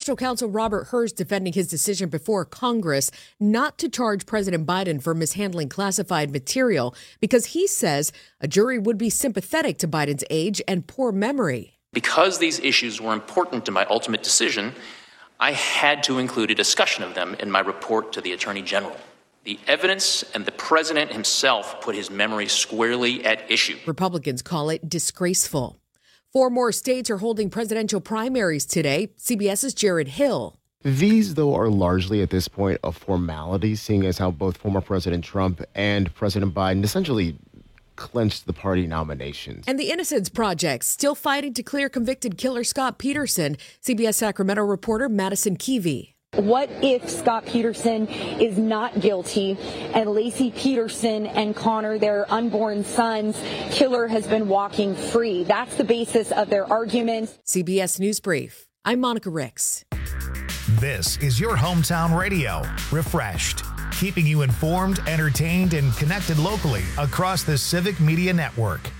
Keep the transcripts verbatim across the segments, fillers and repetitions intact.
Special Counsel Robert Hur defending his decision before Congress not to charge President Biden for mishandling classified material because he says a jury would be sympathetic to Biden's age and poor memory. Because these issues were important to my ultimate decision, I had to include a discussion of them in my report to the Attorney General. The evidence and the president himself put his memory squarely at issue. Republicans call it disgraceful. Four more states are holding presidential primaries today. CBS's Jared Hill. These, though, are largely at this point a formality, seeing as how both former President Trump and President Biden essentially clinched the party nominations. And the Innocence Project still fighting to clear convicted killer Scott Peterson. C B S Sacramento reporter Madison Keevy. What if Scott Peterson is not guilty and Lacey Peterson and Connor, their unborn son's killer, has been walking free? That's the basis of their argument. C B S News Brief. I'm Monica Ricks. This is your hometown radio, Refreshed, keeping you informed, entertained, and connected locally across the Civic Media Network.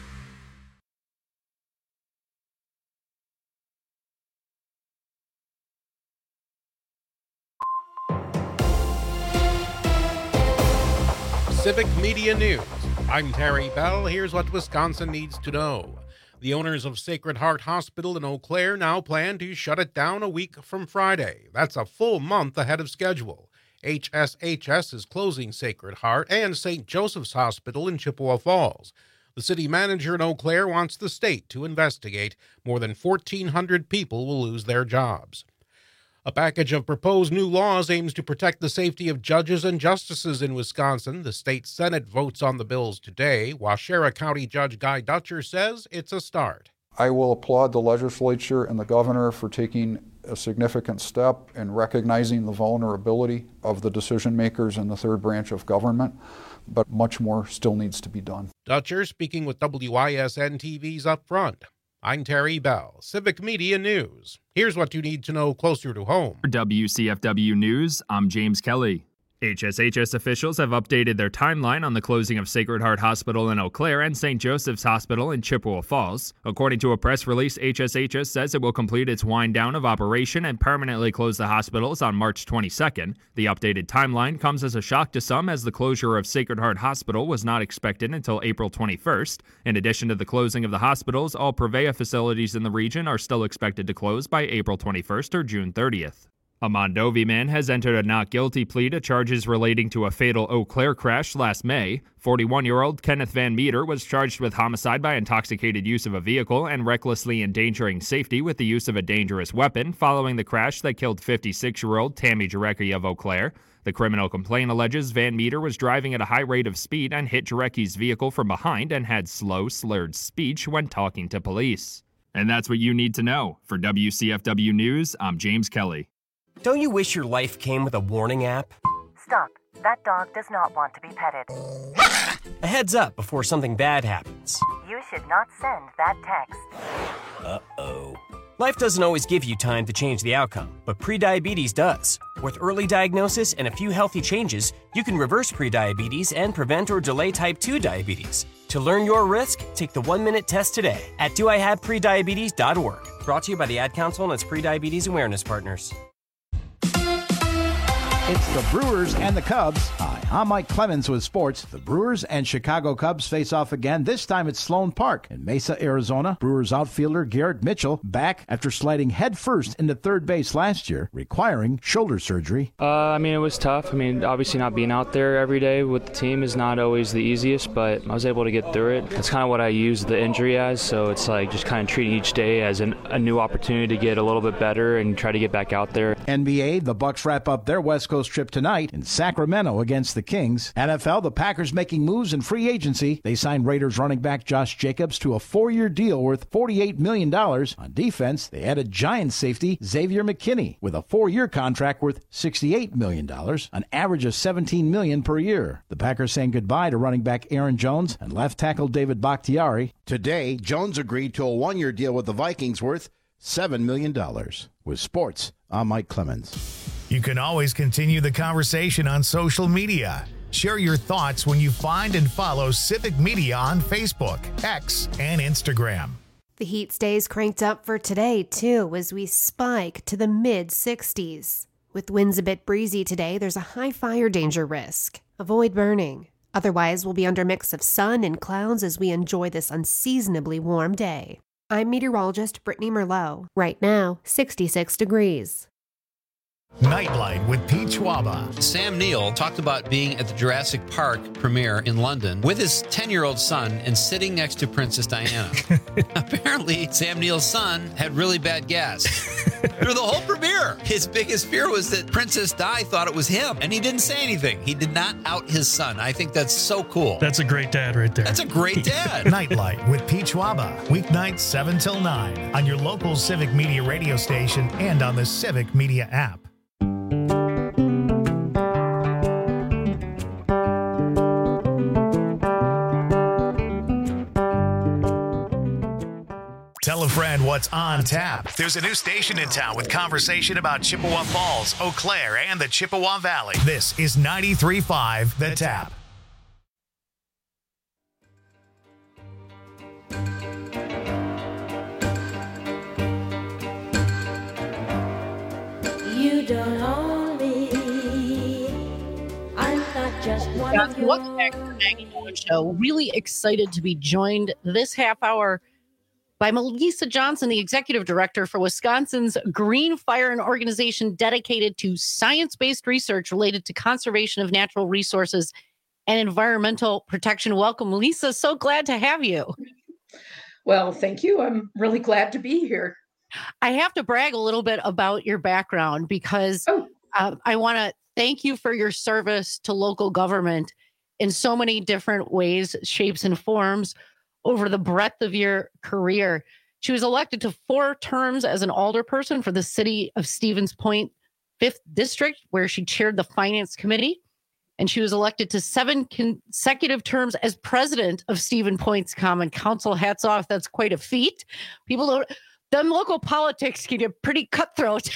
Civic Media News. I'm Terry Bell. Here's what Wisconsin needs to know. The owners of Sacred Heart Hospital in Eau Claire now plan to shut it down a week from Friday. That's a full month ahead of schedule. H S H S is closing Sacred Heart and Saint Joseph's Hospital in Chippewa Falls. The city manager in Eau Claire wants the state to investigate. More than fourteen hundred people will lose their jobs. A package of proposed new laws aims to protect the safety of judges and justices in Wisconsin. The state Senate votes on the bills today. Waushara County Judge Guy Dutcher says it's a start. I will applaud the legislature and the governor for taking a significant step in recognizing the vulnerability of the decision makers in the third branch of government, but much more still needs to be done. Dutcher speaking with W I S N T V's Up Front. I'm Terry Bell, Civic Media News. Here's what you need to know closer to home. For W C F W News, I'm James Kelly. H S H S officials have updated their timeline on the closing of Sacred Heart Hospital in Eau Claire and Saint Joseph's Hospital in Chippewa Falls. According to a press release, H S H S says it will complete its wind down of operation and permanently close the hospitals on March twenty-second. The updated timeline comes as a shock to some, as the closure of Sacred Heart Hospital was not expected until April twenty-first. In addition to the closing of the hospitals, all Prevea facilities in the region are still expected to close by April twenty-first or June thirtieth. A Mondovi man has entered a not guilty plea to charges relating to a fatal Eau Claire crash last May. forty-one-year-old Kenneth Van Meter was charged with homicide by intoxicated use of a vehicle and recklessly endangering safety with the use of a dangerous weapon following the crash that killed fifty-six-year-old Tammy Jarecki of Eau Claire. The criminal complaint alleges Van Meter was driving at a high rate of speed and hit Jarecki's vehicle from behind and had slow, slurred speech when talking to police. And that's what you need to know. For W C F W News, I'm James Kelly. Don't you wish your life came with a warning app? Stop. That dog does not want to be petted. A heads up before something bad happens. You should not send that text. Uh-oh. Life doesn't always give you time to change the outcome, but prediabetes does. With early diagnosis and a few healthy changes, you can reverse prediabetes and prevent or delay type two diabetes. To learn your risk, take the one-minute test today at do I have prediabetes dot org. Brought to you by the Ad Council and its prediabetes awareness partners. It's the Brewers and the Cubs. Hi, I'm Mike Clemens with sports. The Brewers and Chicago Cubs face off again. This time at Sloan Park in Mesa, Arizona. Brewers outfielder Garrett Mitchell back after sliding headfirst into third base last year, requiring shoulder surgery. Uh, I mean, it was tough. I mean, obviously not being out there every day with the team is not always the easiest, but I was able to get through it. That's kind of what I use the injury as, so it's like just kind of treating each day as an, a new opportunity to get a little bit better and try to get back out there. N B A, the Bucks wrap up their West Coast trip tonight in Sacramento against the Kings. N F L, the Packers making moves in free agency. They signed Raiders running back Josh Jacobs to a four-year deal worth forty-eight million dollars. On defense, they added Giants safety Xavier McKinney with a four-year contract worth sixty-eight million dollars, an average of seventeen million dollars per year. The Packers saying goodbye to running back Aaron Jones and left tackle David Bakhtiari. Today, Jones agreed to a one-year deal with the Vikings worth seven million dollars. With sports, I'm Mike Clemens. You can always continue the conversation on social media. Share your thoughts when you find and follow Civic Media on Facebook, X, and Instagram. The heat stays cranked up for today, too, as we spike to the mid sixties. With winds a bit breezy today, there's a high fire danger risk. Avoid burning. Otherwise, we'll be under a mix of sun and clouds as we enjoy this unseasonably warm day. I'm meteorologist Brittany Merlot. Right now, sixty-six degrees. Nightlight with Pete Schwaba. Sam Neill talked about being at the Jurassic Park premiere in London with his ten-year-old son and sitting next to Princess Diana. Apparently, Sam Neill's son had really bad gas through the whole premiere. His biggest fear was that Princess Di thought it was him, and he didn't say anything. He did not out his son. I think that's so cool. That's a great dad right there. That's a great dad. Nightlight with Pete Schwaba. Weeknights seven till nine on your local Civic Media radio station and on the Civic Media app. Tell a friend what's on tap. There's a new station in town with conversation about Chippewa Falls, Eau Claire, and the Chippewa Valley. This is ninety-three point five The Tap. You don't own me. I'm not just one Guys, of your... welcome back to the Maggie Nolan Show. Really excited to be joined this half hour by Melissa Johnson, the executive director for Wisconsin's Green Fire, an organization dedicated to science-based research related to conservation of natural resources and environmental protection. Welcome, Lisa. So glad to have you. Well, thank you. I'm really glad to be here. I have to brag a little bit about your background because oh. uh, I want to thank you for your service to local government in so many different ways, shapes, and forms over the breadth of your career. She was elected to four terms as an alderperson for the city of Stevens Point, fifth District, where she chaired the Finance Committee. And she was elected to seven consecutive terms as president of Stevens Point's Common Council. Hats off. That's quite a feat. People don't... Them local politics can get pretty cutthroat.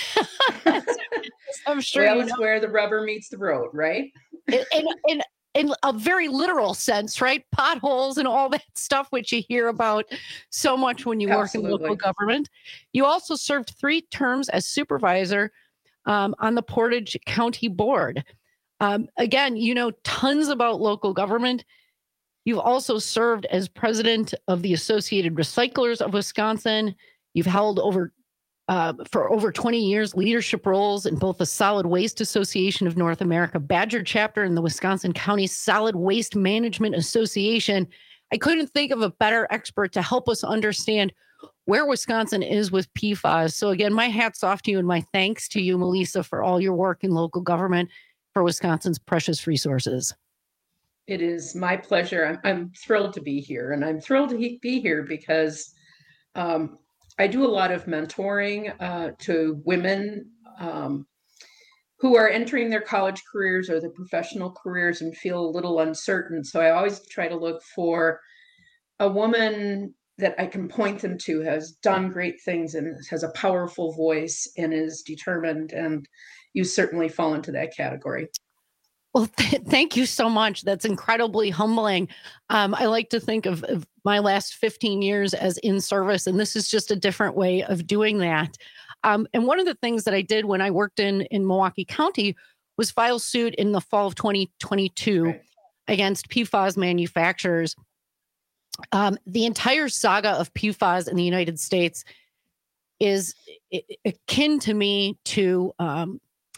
I'm sure well, you it's know. Where the rubber meets the road, right? in, in, in, in a very literal sense, right? Potholes and all that stuff, which you hear about so much when you Absolutely. work in local government. You also served three terms as supervisor um, on the Portage County Board. Um, again, you know tons about local government. You've also served as president of the Associated Recyclers of Wisconsin. You've held over uh, for over twenty years leadership roles in both the Solid Waste Association of North America Badger chapter and the Wisconsin County Solid Waste Management Association. I couldn't think of a better expert to help us understand where Wisconsin is with P FAS. So again, my hat's off to you and my thanks to you, Melissa, for all your work in local government for Wisconsin's precious resources. It is my pleasure. I'm, I'm thrilled to be here, and I'm thrilled to he- be here because um, I do a lot of mentoring uh, to women um, who are entering their college careers or their professional careers and feel a little uncertain. So I always try to look for a woman that I can point them to, has done great things and has a powerful voice and is determined. And you certainly fall into that category. Well, th- thank you so much. That's incredibly humbling. Um, I like to think of, of my last fifteen years as in service, and this is just a different way of doing that. Um, and one of the things that I did when I worked in, in Milwaukee County was file suit in the fall of twenty twenty-two right. against P FAS manufacturers. Um, the entire saga of P FAS in the United States is akin to me to um,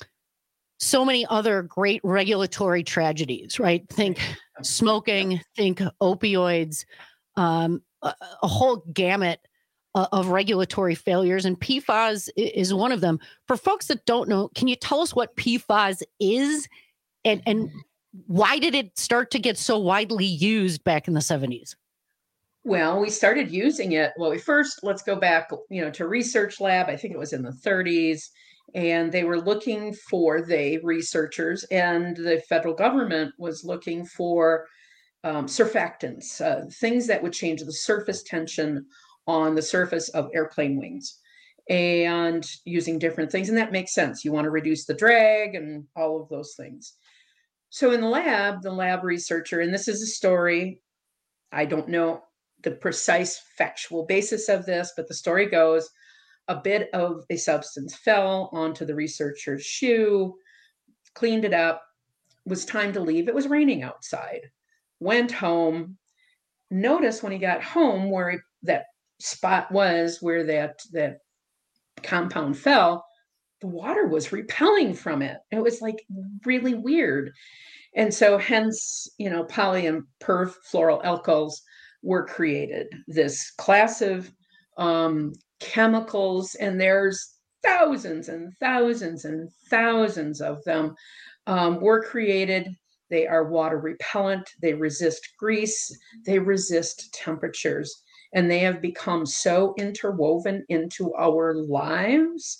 so many other great regulatory tragedies, right? Think smoking, think opioids, um, a, a whole gamut uh, of regulatory failures. And P FAS is one of them. For folks that don't know, can you tell us what P FAS is and, and why did it start to get so widely used back in the seventies? Well, we started using it. Well, we first, let's go back, you know, to Research Lab. I think it was in the thirties. And they were looking for, they researchers and the federal government was looking for um, surfactants, uh, things that would change the surface tension on the surface of airplane wings and using different things. And that makes sense. You want to reduce the drag and all of those things. So in the lab, the lab researcher, and this is a story, I don't know the precise factual basis of this, but the story goes a bit of a substance fell onto the researcher's shoe, cleaned it up, was time to leave. It was raining outside, went home, noticed when he got home where he, that spot was where that, that compound fell, the water was repelling from it. It was like really weird. And so hence, you know, poly and perfluoroalkyls were created, this class of um, chemicals, and there's thousands and thousands and thousands of them um, were created. They are water repellent, they resist grease, they resist temperatures, and they have become so interwoven into our lives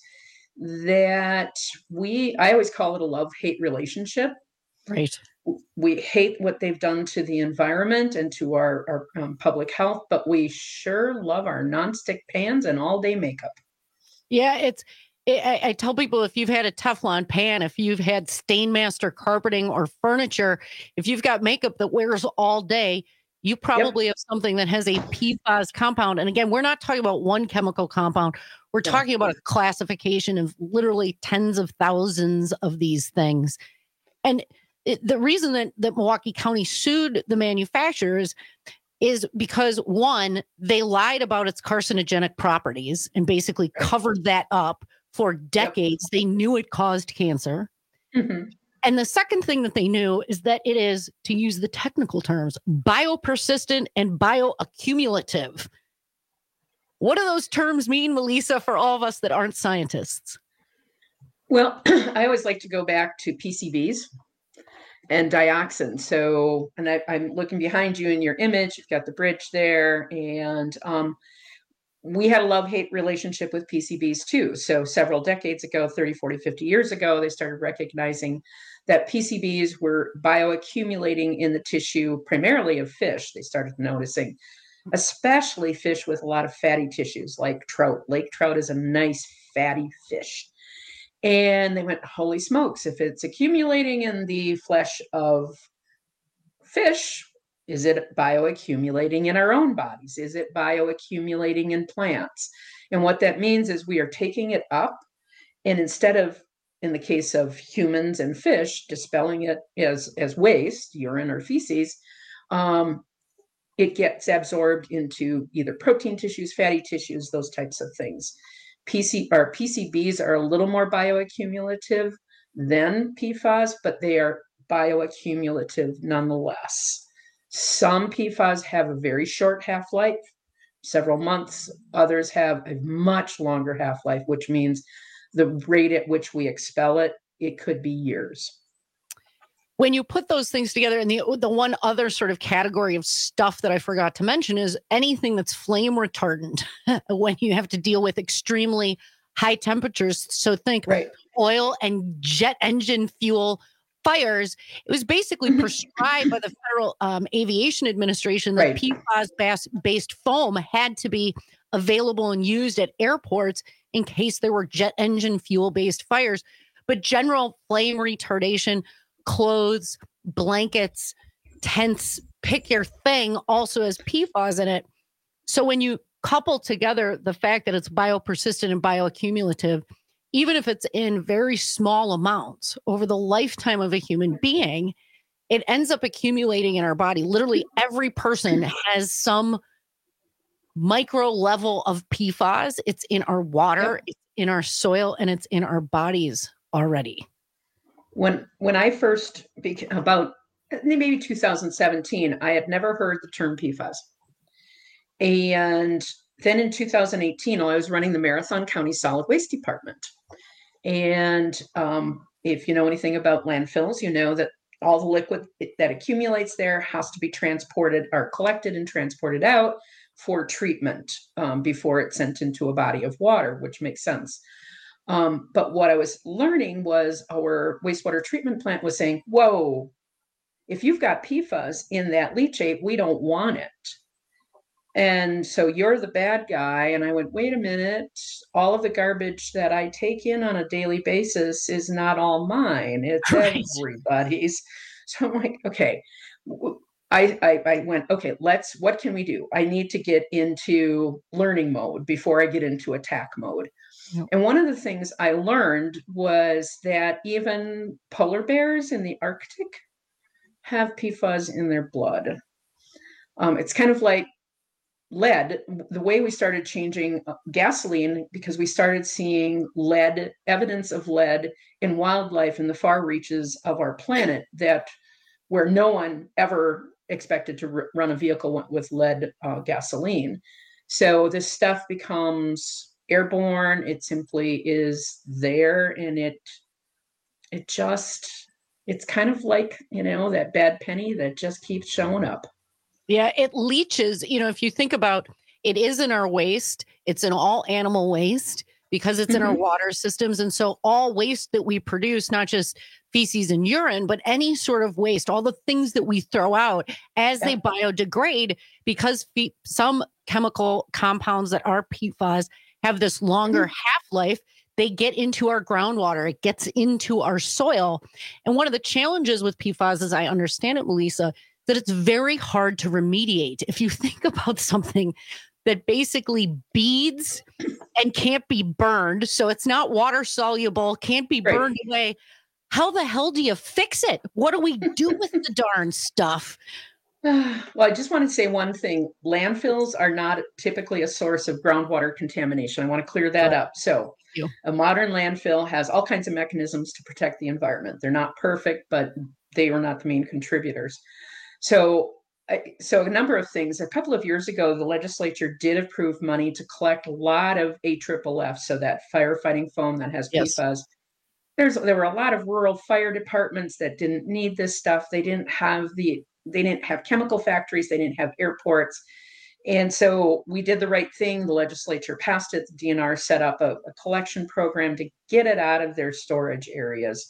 that we, I always call it a love-hate relationship. Right. We hate what they've done to the environment and to our, our um, public health, but we sure love our nonstick pans and all-day makeup. Yeah, it's. It, I, I tell people, if you've had a Teflon pan, if you've had Stainmaster carpeting or furniture, if you've got makeup that wears all day, you probably yep. have something that has a P FAS compound. And again, we're not talking about one chemical compound. We're yeah. talking about a classification of literally tens of thousands of these things. And it, the reason that, that Milwaukee County sued the manufacturers is because, one, they lied about its carcinogenic properties and basically covered that up for decades. Yep. They knew it caused cancer. Mm-hmm. And the second thing that they knew is that it is, to use the technical terms, biopersistent and bioaccumulative. What do those terms mean, Melissa, for all of us that aren't scientists? Well, I always like to go back to P C Bs and dioxin. So, and I, I'm looking behind you in your image, you've got the bridge there, and um, we had a love-hate relationship with P C Bs too. So several decades ago, thirty, forty, fifty years ago, they started recognizing that P C Bs were bioaccumulating in the tissue, primarily of fish. They started noticing, especially fish with a lot of fatty tissues like trout. Lake trout is a nice fatty fish. And they went, holy smokes, if it's accumulating in the flesh of fish, is it bioaccumulating in our own bodies? Is it bioaccumulating in plants? And what that means is we are taking it up, and instead of, in the case of humans and fish, dispelling it as, as waste, urine or feces, um, it gets absorbed into either protein tissues, fatty tissues, those types of things. P C or P C Bs are a little more bioaccumulative than P FAS, but they are bioaccumulative nonetheless. Some P FAS have a very short half-life, several months. Others have a much longer half-life, which means the rate at which we expel it, it could be years. When you put those things together, and the the one other sort of category of stuff that I forgot to mention is anything that's flame retardant when you have to deal with extremely high temperatures. So think right. oil and jet engine fuel fires. It was basically prescribed by the Federal um, Aviation Administration that right. P FAS-based foam had to be available and used at airports in case there were jet engine fuel-based fires. But general flame retardation, clothes, blankets, tents, pick your thing, also has P FAS in it. So when you couple together the fact that it's biopersistent and bioaccumulative, even if it's in very small amounts over the lifetime of a human being, it ends up accumulating in our body. Literally every person has some micro level of P FAS. It's in our water, yep. it's in our soil, and it's in our bodies already. When when I first became, about maybe two thousand seventeen, I had never heard the term P FAS. And then in two thousand eighteen, I was running the Marathon County Solid Waste Department. And um, if you know anything about landfills, you know that all the liquid that accumulates there has to be transported or collected and transported out for treatment um, before it's sent into a body of water, which makes sense. Um, but what I was learning was our wastewater treatment plant was saying, whoa, if you've got P FAS in that leachate, we don't want it. And so you're the bad guy. And I went, wait a minute, all of the garbage that I take in on a daily basis is not all mine. It's right. everybody's. So I'm like, okay, I, I, I went, okay, let's, what can we do? I need to get into learning mode before I get into attack mode. Yep. And one of the things I learned was that even polar bears in the Arctic have P FAS in their blood. Um, it's kind of like lead. The way we started changing gasoline, because we started seeing lead, evidence of lead in wildlife in the far reaches of our planet, that where no one ever expected to r- run a vehicle with lead uh, gasoline. So this stuff becomes airborne. It simply is there, and it it just it's kind of like, you know, that bad penny that just keeps showing up. Yeah, it leaches. You know, if you think about it, is in our waste. It's in all animal waste because it's mm-hmm. in our water systems. And so all waste that we produce, not just feces and urine, but any sort of waste, all the things that we throw out as yeah. they biodegrade, because fe- some chemical compounds that are P FAS have this longer mm-hmm. half-life, they get into our groundwater. It gets into our soil. And one of the challenges with P FAS, as I understand it, Melissa, that it's very hard to remediate. If you think about something that basically beads and can't be burned, so it's not water soluble, can't be right. burned away, how the hell do you fix it? What do we do with the darn stuff? Well, I just want to say one thing. Landfills are not typically a source of groundwater contamination. I want to clear that right. up. So a modern landfill has all kinds of mechanisms to protect the environment. They're not perfect, but they are not the main contributors. So, so a number of things. A couple of years ago, the legislature did approve money to collect a lot of A F F F, so that firefighting foam that has yes. P FAS. There's there were a lot of rural fire departments that didn't need this stuff. They didn't have the they didn't have chemical factories. They didn't have airports, and so we did the right thing. The legislature passed it. The D N R set up a, a collection program to get it out of their storage areas,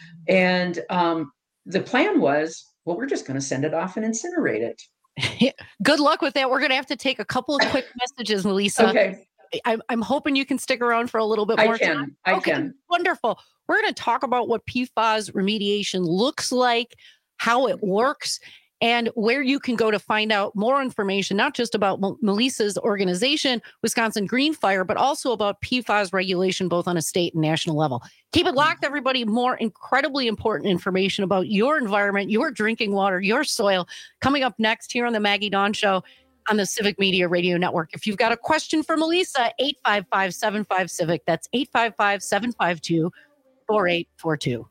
and um, the plan was, well, we're just going to send it off and incinerate it. Good luck with that. We're going to have to take a couple of quick messages, Melissa. Okay. I'm, I'm hoping you can stick around for a little bit more I can. time. I okay, can. Wonderful. We're going to talk about what P FAS remediation looks like, how it works, and where you can go to find out more information, not just about M- Melissa's organization, Wisconsin Green Fire, but also about P FAS regulation, both on a state and national level. Keep it locked, everybody. More incredibly important information about your environment, your drinking water, your soil, coming up next here on the Maggie Dawn Show on the Civic Media Radio Network. If you've got a question for Melissa, eight five five, seven five, CIVIC. That's eight five five, seven five two, four eight four two.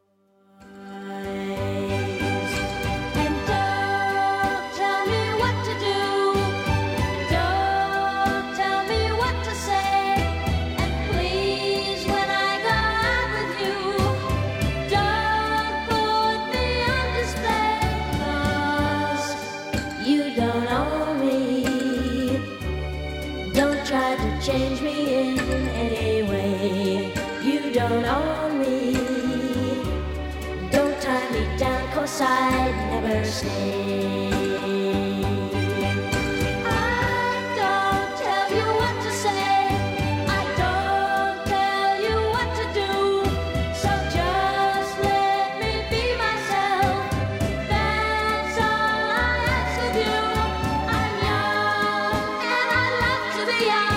Change me in any way. You don't own me. Don't tie me down, 'cause I'd never stay. I don't tell you what to say. I don't tell you what to do. So just let me be myself. That's all I ask of you. I'm young and I love to be young.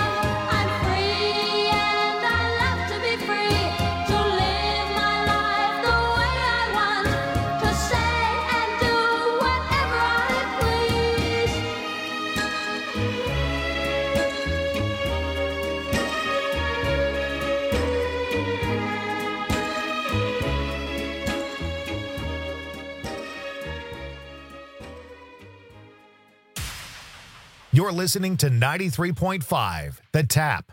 You're listening to ninety-three point five, The Tap.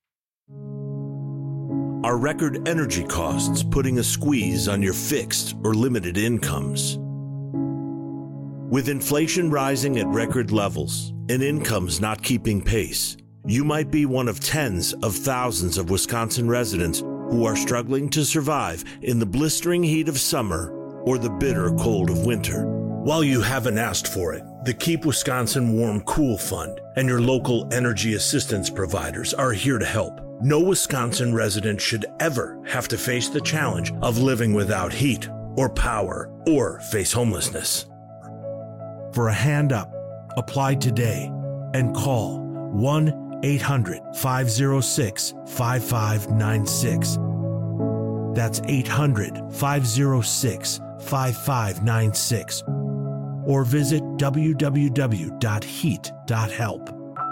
Are record energy costs putting a squeeze on your fixed or limited incomes? With inflation rising at record levels and incomes not keeping pace, you might be one of tens of thousands of Wisconsin residents who are struggling to survive in the blistering heat of summer or the bitter cold of winter. While you haven't asked for it, the Keep Wisconsin Warm Cool Fund and your local energy assistance providers are here to help. No Wisconsin resident should ever have to face the challenge of living without heat or power or face homelessness. for a hand up. Apply today and call one eight hundred five oh six five five nine six. That's eight hundred five oh six five five nine six. Or visit w w w dot heat dot help.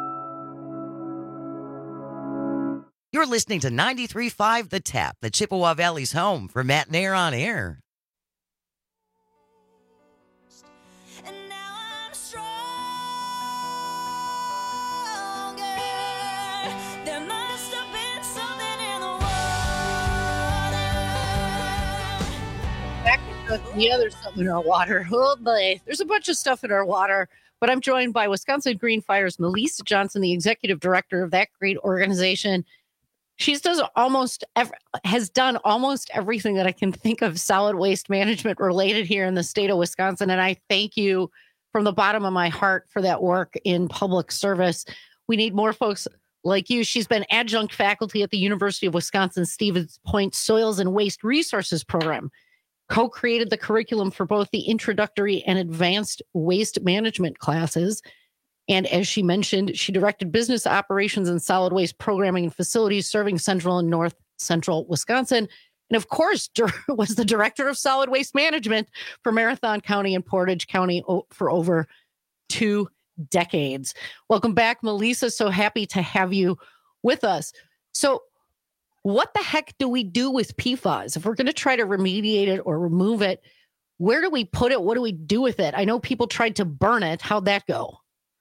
You're listening to ninety-three point five The Tap, the Chippewa Valley's home for Matt Nair on Air. Yeah, there's something in our water. Oh boy, there's a bunch of stuff in our water. But I'm joined by Wisconsin Green Fire's Melissa Johnson, the executive director of that great organization. She's does almost ev- has done almost everything that I can think of solid waste management related here in the state of Wisconsin. And I thank you from the bottom of my heart for that work in public service. We need more folks like you. She's been adjunct faculty at the University of Wisconsin Stevens Point Soils and Waste Resources Program. Co-created the curriculum for both the introductory and advanced waste management classes. And as she mentioned, she directed business operations and solid waste programming and facilities serving central and north central Wisconsin. And of course, was the director of solid waste management for Marathon County and Portage County for over two decades. Welcome back, Melissa. So happy to have you with us. So what the heck do we do with P FAS? If we're going to try to remediate it or remove it, where do we put it? What do we do with it? I know people tried to burn it. How'd that go?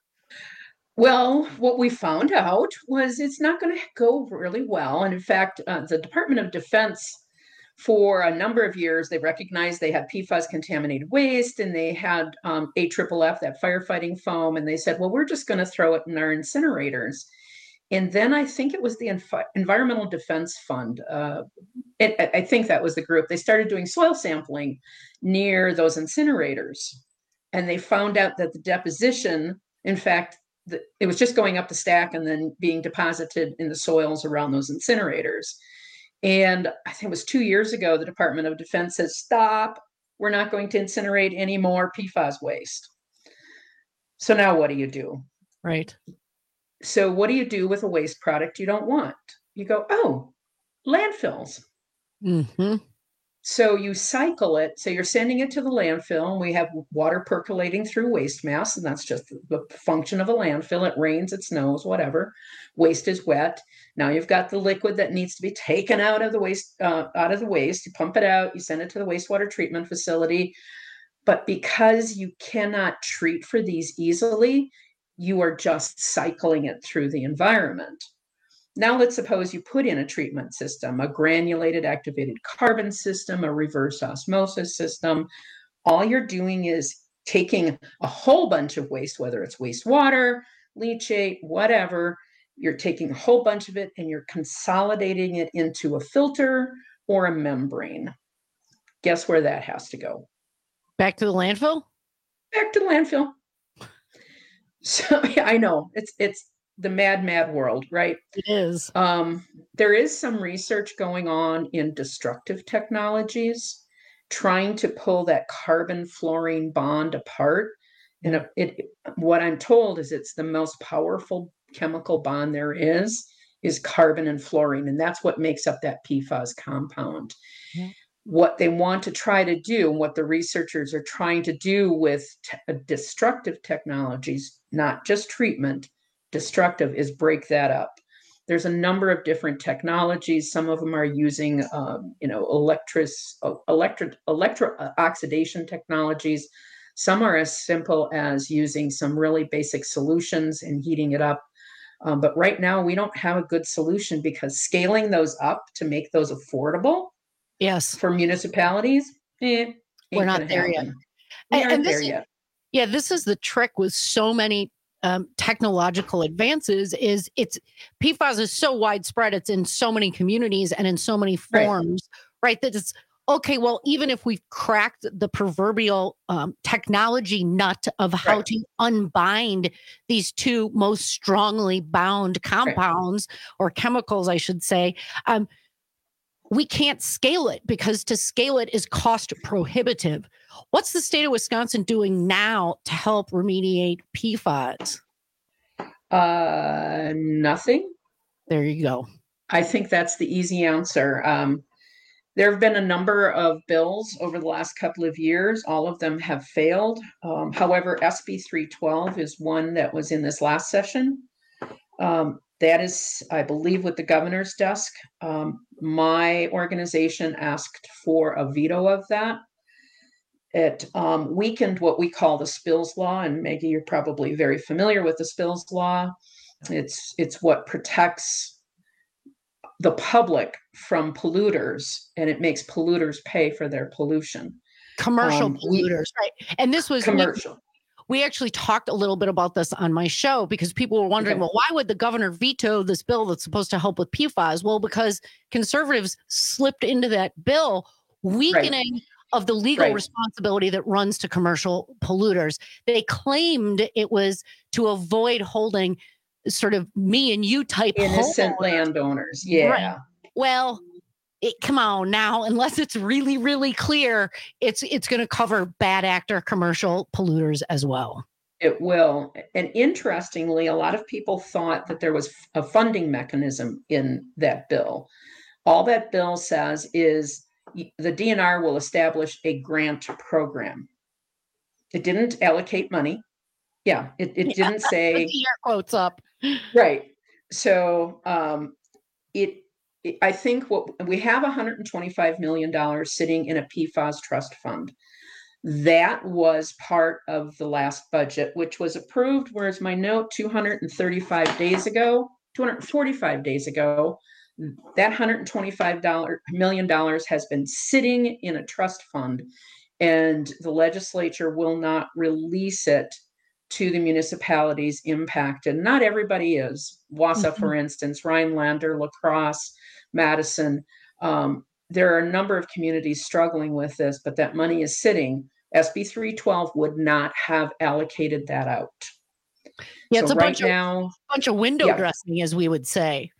Well, what we found out was it's not going to go really well. And in fact, uh, the Department of Defense, for a number of years, they recognized they had P FAS contaminated waste and they had um, A F F F, that firefighting foam. And they said, well, we're just going to throw it in our incinerators. And then I think it was the Envi- Environmental Defense Fund. Uh, it, I think that was the group. They started doing soil sampling near those incinerators. And they found out that the deposition, in fact, the, it was just going up the stack and then being deposited in the soils around those incinerators. And I think it was two years ago, the Department of Defense says, stop, we're not going to incinerate any more P FAS waste. So now what do you do? Right. So what do you do with a waste product you don't want? You go, oh, landfills. Mm-hmm. So you cycle it. So you're sending it to the landfill, and we have water percolating through waste mass, and that's just the function of a landfill. It rains, it snows, whatever. Waste is wet. Now you've got the liquid that needs to be taken out of the waste. Uh, out of the waste, you pump it out. You send it to the wastewater treatment facility. But because you cannot treat for these easily, you are just cycling it through the environment. Now let's suppose you put in a treatment system, a granulated activated carbon system, a reverse osmosis system. All you're doing is taking a whole bunch of waste, whether it's wastewater, leachate, whatever, you're taking a whole bunch of it and you're consolidating it into a filter or a membrane. Guess where that has to go? Back to the landfill? Back to the landfill. So yeah, I know it's it's the mad, mad world, right? It is. Um, there is some research going on in destructive technologies, trying to pull that carbon fluorine bond apart. And it, it, what I'm told is it's the most powerful chemical bond there is, is carbon and fluorine. And that's what makes up that P FAS compound. Yeah. What they want to try to do, and what the researchers are trying to do with t- destructive technologies, not just treatment, destructive, is break that up. There's a number of different technologies. Some of them are using, um, you know, electric, electric, electro oxidation technologies. Some are as simple as using some really basic solutions and heating it up. Um, but right now, we don't have a good solution, because scaling those up to make those affordable, yes, for municipalities, eh, we're not there happen. yet. We and, aren't and this there is, yet. Yeah, this is the trick with so many um, technological advances. Is it's P FAS is so widespread. It's in so many communities and in so many forms, right? right that it's okay. Well, even if we've cracked the proverbial um, technology nut of how right. to unbind these two most strongly bound compounds right. or chemicals, I should say. Um, we can't scale it because to scale it is cost prohibitive. What's the state of Wisconsin doing now to help remediate P FAS? Uh, nothing. There you go. I think that's the easy answer. Um, there have been a number of bills over the last couple of years. All of them have failed. Um, however, S B three twelve is one that was in this last session. Um, that is, I believe, with the governor's desk. Um, my organization asked for a veto of that. It um, weakened what we call the spills law. And Maggie, you're probably very familiar with the spills law. It's, it's what protects the public from polluters, and it makes polluters pay for their pollution. Commercial Um, polluters, we- right? And this was Commercial. We, we actually talked a little bit about this on my show because people were wondering, Okay. well, why would the governor veto this bill that's supposed to help with P FAS? Well, because conservatives slipped into that bill, weakening of the legal Right. responsibility that runs to commercial polluters. They claimed it was to avoid holding sort of me and you type Innocent homeowners. landowners. Yeah. Right. Well, it, come on now, unless it's really, really clear, it's it's going to cover bad actor commercial polluters as well. It will. And interestingly, a lot of people thought that there was a funding mechanism in that bill. All that bill says is y- the D N R will establish a grant program. It didn't allocate money. Yeah, it, it didn't say. Put the air quotes up. Right. So um, it, it, I think what we have one hundred twenty-five million dollars sitting in a P FAS trust fund. That was part of the last budget, which was approved. Where's my note? two hundred thirty-five days ago, two hundred forty-five days ago. That one hundred twenty-five million dollars has been sitting in a trust fund, and the legislature will not release it to the municipalities impacted. Not everybody is. Wausau, for instance, Rhinelander, La Crosse, Madison. Um, there are a number of communities struggling with this, but that money is sitting. S B three twelve would not have allocated that out. Yeah, So it's a right bunch now, of bunch of window Yeah. dressing, as we would say.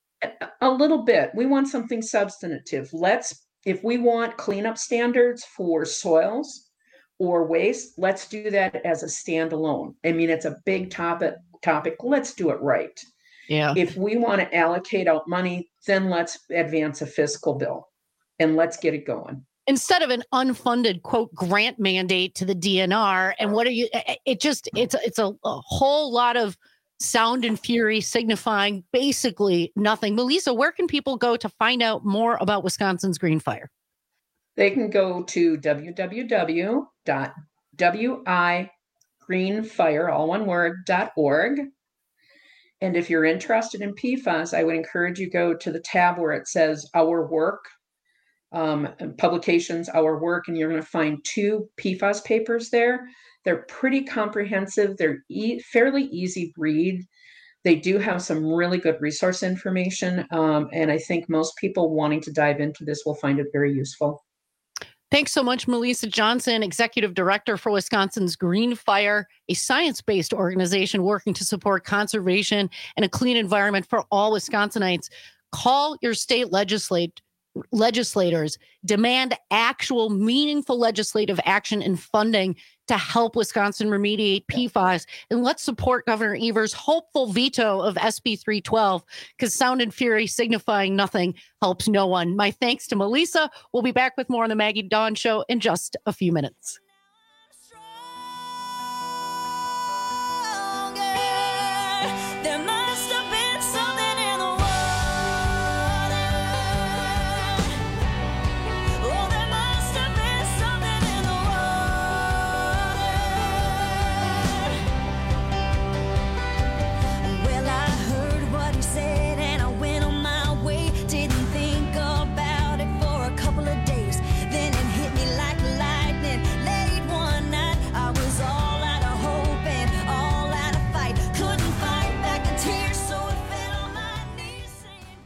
a little bit. We want something substantive. Let's, if we want cleanup standards for soils or waste, let's do that as a standalone. I mean, it's a big topic. Topic. Let's do it right. Yeah. If we want to allocate out money, then let's advance a fiscal bill and let's get it going. Instead of an unfunded quote grant mandate to the D N R, and what are you? It just it's it's a, a whole lot of sound and fury signifying basically nothing. Melissa, where can people go to find out more about Wisconsin's Green Fire? They can go to w w w dot w i green fire, all one word, dot org. And if you're interested in P FAS, I would encourage you go to the tab where it says Our Work, um, and publications, Our Work, and you're going to find two P FAS papers there. They're pretty comprehensive. They're e- fairly easy read. They do have some really good resource information. Um, and I think most people wanting to dive into this will find it very useful. Thanks so much, Melissa Johnson, Executive Director for Wisconsin's Green Fire, a science-based organization working to support conservation and a clean environment for all Wisconsinites. Call your state legislate, legislators, demand actual meaningful legislative action and funding to help Wisconsin remediate P FAS. And let's support Governor Evers' hopeful veto of S B three twelve, because sound and fury signifying nothing helps no one. My thanks to Melissa. We'll be back with more on the Maggie Dawn Show in just a few minutes. There must have been something in the water. Oh, there must have been something in the water. Well, I heard what he said and I went on my way. Didn't think about it for a couple of days. Then it hit me like lightning. Late one night, I was all out of hope and all out of fight. Couldn't fight back the tears, so I fell on my knees saying,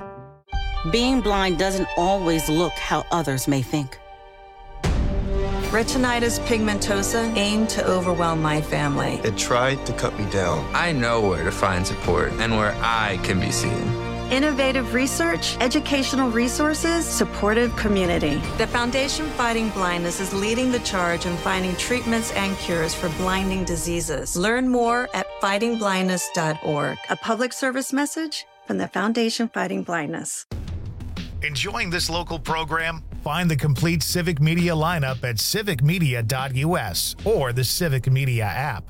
Being blind doesn't always look how others may think. Retinitis pigmentosa aimed to overwhelm my family. It tried to cut me down. I know where to find support and where I can be seen. Innovative research, educational resources, supportive community. The Foundation Fighting Blindness is leading the charge in finding treatments and cures for blinding diseases. Learn more at fighting blindness dot org. A public service message from the Foundation Fighting Blindness. Enjoying this local program? Find the complete Civic Media lineup at civic media dot u s or the Civic Media app.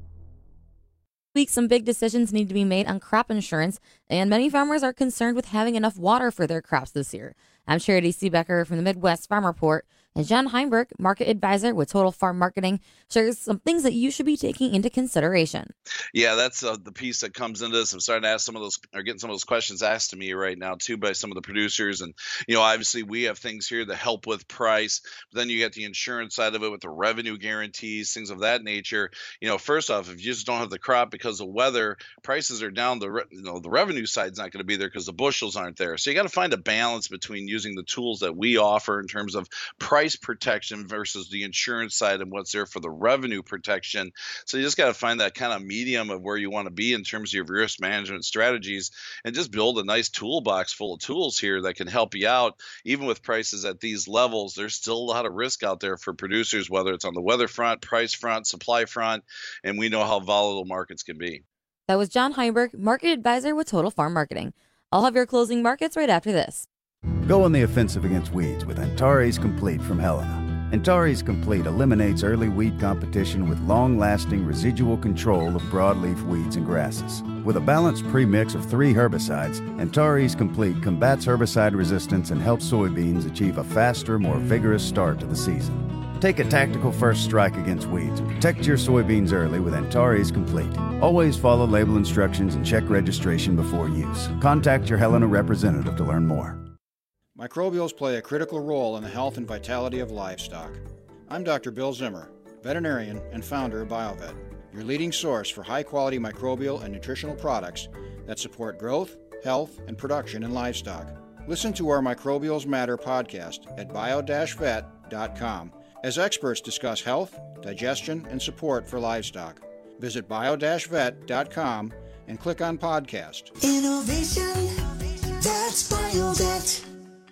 Week, some big decisions need to be made on crop insurance, and many farmers are concerned with having enough water for their crops this year. I'm Charity Seebecker from the Midwest Farm Report, and John Heinberg, market advisor with Total Farm Marketing, shares some things that you should be taking into consideration. Yeah, that's uh, the piece that comes into this. I'm starting to ask some of those, or getting some of those questions asked to me right now too by some of the producers. And, you know, obviously we have things here that help with price, but then you get the insurance side of it with the revenue guarantees, things of that nature. You know, first off, if you just don't have the crop because of weather, prices are down. The, re- you know, the revenue side's not going to be there because the bushels aren't there. So you got to find a balance between using the tools that we offer in terms of price protection versus the insurance side and what's there for the revenue protection. So you just got to find that kind of medium of where you want to be in terms of your risk management strategies, and just build a nice toolbox full of tools here that can help you out. Even with prices at these levels, there's still a lot of risk out there for producers, whether it's on the weather front, price front, supply front, and we know how volatile markets can be. That was John Heinberg, market advisor with Total Farm Marketing. I'll have your closing markets right after this. Go on the offensive against weeds with Antares Complete from Helena. Antares Complete eliminates early weed competition with long-lasting residual control of broadleaf weeds and grasses. With a balanced pre-mix of three herbicides, Antares Complete combats herbicide resistance and helps soybeans achieve a faster, more vigorous start to the season. Take a tactical first strike against weeds and protect your soybeans early with Antares Complete. Always follow label instructions and check registration before use. Contact your Helena representative to learn more. Microbials play a critical role in the health and vitality of livestock. I'm Doctor Bill Zimmer, veterinarian and founder of BioVet, your leading source for high-quality microbial and nutritional products that support growth, health, and production in livestock. Listen to our Microbials Matter podcast at bio dash vet dot com as experts discuss health, digestion, and support for livestock. Visit bio dash vet dot com and click on podcast. Innovation, that's BioVet.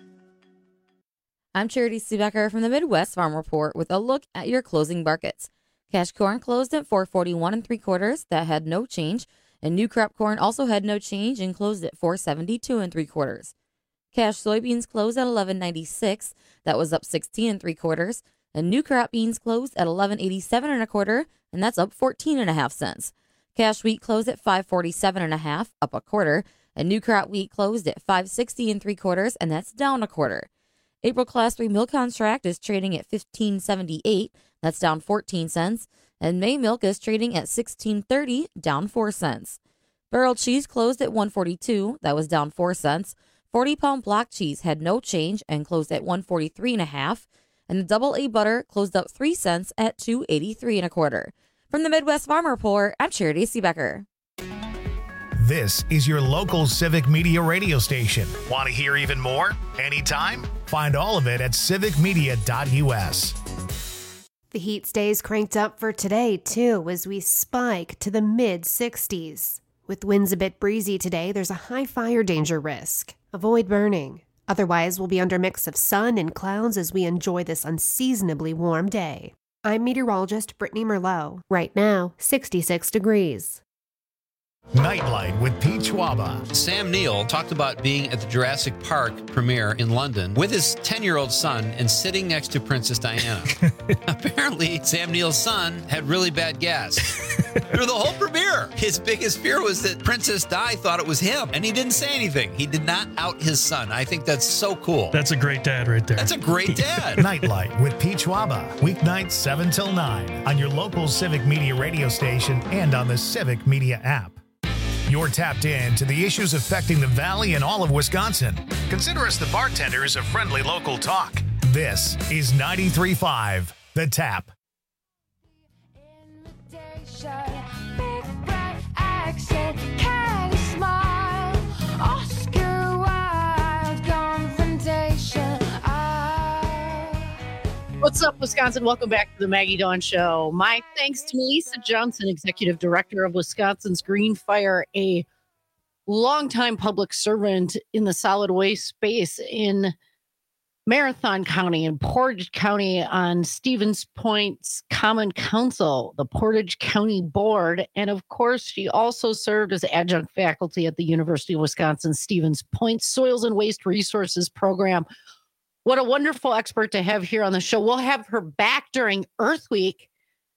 I'm Charity Seebecker from the Midwest Farm Report with a look at your closing markets. Cash corn closed at four forty-one and three quarters. That had no change. And new crop corn also had no change and closed at four seventy-two and three quarters. Cash soybeans closed at eleven ninety-six. That was up sixteen and three quarters. And new crop beans closed at eleven eighty-seven and a quarter, and that's up fourteen and a half cents. Cash wheat closed at five forty-seven and a half, up a quarter. And new crop wheat closed at five sixty and three quarters, and that's down a quarter. April Class three milk contract is trading at fifteen seventy-eight, that's down fourteen cents, and May milk is trading at sixteen thirty, down four cents. Barrel cheese closed at one forty-two, that was down four cents. forty pound block cheese had no change and closed at one forty-three and a half, and the double A butter closed up three cents at two eighty-three and a quarter. From the Midwest Farm Report, I'm Charity Seebecker. This is your local Civic Media radio station. Want to hear even more? Anytime? Find all of it at civic media dot u s. The heat stays cranked up for today, too, as we spike to the mid sixties. With winds a bit breezy today, there's a high fire danger risk. Avoid burning. Otherwise, we'll be under a mix of sun and clouds as we enjoy this unseasonably warm day. I'm meteorologist Brittany Merlot. Right now, sixty-six degrees. Nightlight with Pete Schwaba. Sam Neill talked about being at the Jurassic Park premiere in London with his ten-year-old son and sitting next to Princess Diana. Apparently, Sam Neill's son had really bad gas through the whole premiere. His biggest fear was that Princess Di thought it was him, and he didn't say anything. He did not out his son. I think that's so cool. That's a great dad right there. That's a great dad. Nightlight with Pete Schwaba. Weeknights seven till nine on your local Civic Media radio station and on the Civic Media app. You're tapped in to the issues affecting the Valley and all of Wisconsin. Consider us the bartenders of friendly local talk. This is ninety-three point five The Tap. What's up, Wisconsin? Welcome back to the Maggie Dawn Show. My thanks to Melissa Johnson, Executive Director of Wisconsin's Green Fire, a longtime public servant in the solid waste space in Marathon County and Portage County on Stevens Point's Common Council, the Portage County Board. And of course, she also served as adjunct faculty at the University of Wisconsin Stevens Point Soils and Waste Resources Program. What a wonderful expert to have here on the show. We'll have her back during Earth Week.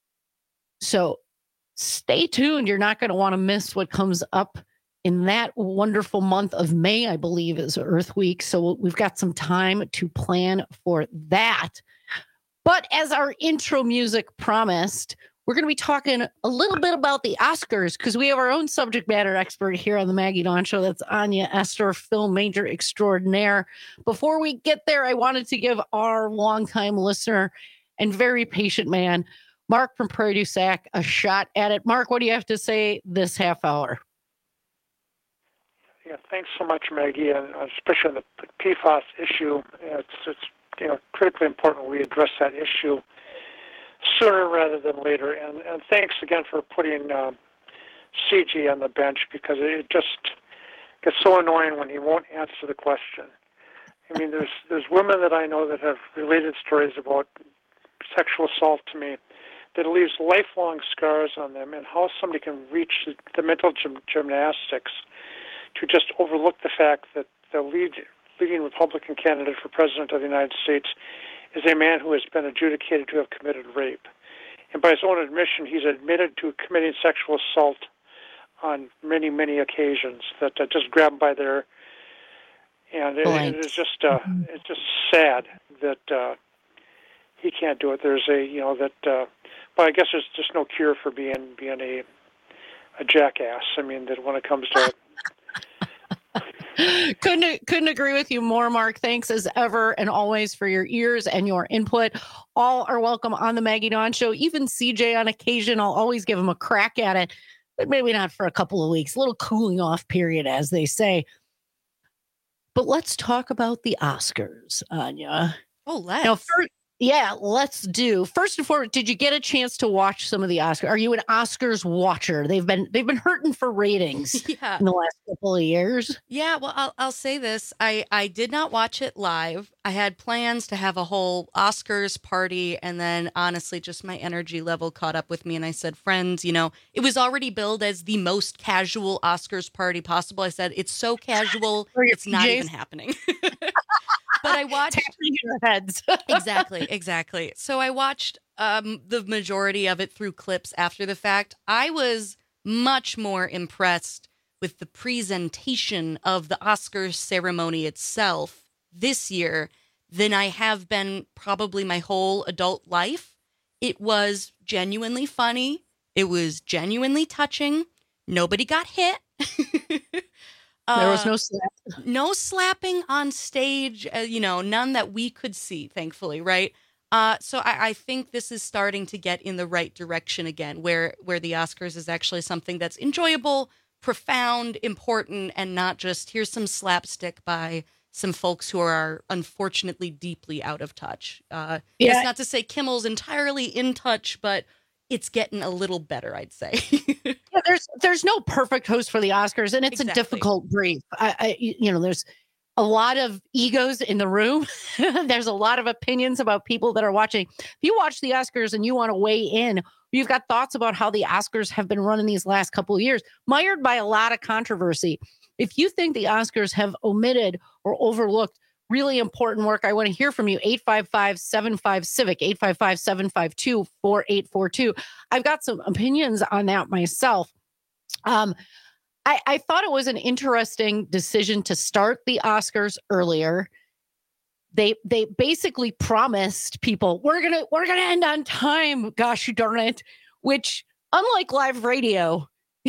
So stay tuned. You're not going to want to miss what comes up in that wonderful month of May, I believe, is Earth Week. So we've got some time to plan for that. But as our intro music promised, we're going to be talking a little bit about the Oscars because we have our own subject matter expert here on the Maggie Dawn Show. That's Anya Estor, film major extraordinaire. Before we get there, I wanted to give our longtime listener and very patient man, Mark from Prairie du Sac, a shot at it. Mark, what do you have to say this half hour? Yeah, thanks so much, Maggie, and especially on the P F A S issue. It's, it's you know critically important we address that issue sooner rather than later. And, and thanks again for putting um, C G on the bench because it just gets so annoying when he won't answer the question. I mean, there's there's women that I know that have related stories about sexual assault to me that leaves lifelong scars on them, and how somebody can reach the, the mental gym, gymnastics to just overlook the fact that the lead, leading Republican candidate for president of the United States is a man who has been adjudicated to have committed rape. And by his own admission, he's admitted to committing sexual assault on many, many occasions that uh, just grab him by their... And it, it is just, uh, mm-hmm. it's just sad that uh, he can't do it. There's a, you know, that... Uh, but I guess there's just no cure for being being a a jackass. I mean, that when it comes to... couldn't couldn't agree with you more, Mark. Thanks as ever and always for your ears and your input. All are welcome on the Maggie Dawn Show. Even C J on occasion. I'll always give him a crack at it, but maybe not for a couple of weeks. A little cooling off period, as they say. But let's talk about the Oscars, Anya. Oh, let's. Now, first, yeah, let's do. First and foremost, did you get a chance to watch some of the Oscars? Are you an Oscars watcher? They've been they've been hurting for ratings yeah. in the last couple of years. Yeah, well, I'll I'll say this. I, I did not watch it live. I had plans to have a whole Oscars party, and then honestly, just my energy level caught up with me, and I said, friends, you know, it was already billed as the most casual Oscars party possible. I said, it's so casual, it's not even happening. But I watched tapping your heads. exactly, exactly. So I watched um, the majority of it through clips after the fact. I was much more impressed with the presentation of the Oscars ceremony itself this year than I have been probably my whole adult life. It was genuinely funny. It was genuinely touching. Nobody got hit. There was no slap. Uh, no slapping on stage, uh, you know, none that we could see, thankfully, right? Uh, so I, I think this is starting to get in the right direction again, where where the Oscars is actually something that's enjoyable, profound, important, and not just here's some slapstick by some folks who are unfortunately deeply out of touch. Uh, Yeah. It's not to say Kimmel's entirely in touch, but it's getting a little better, I'd say. Yeah, there's there's no perfect host for the Oscars, and it's Exactly. a difficult brief. I, I, you know, there's a lot of egos in the room. There's a lot of opinions about people that are watching. If you watch the Oscars and you want to weigh in, you've got thoughts about how the Oscars have been running these last couple of years, mired by a lot of controversy. If you think the Oscars have omitted or overlooked really important work, I want to hear from you. eight five five, seven five, civic, eight five five, seven five two, four eight four two. I've got some opinions on that myself. Um, I, I thought it was an interesting decision to start the Oscars earlier. They they basically promised people we're gonna we're gonna end on time. Gosh darn it! Which, unlike live radio,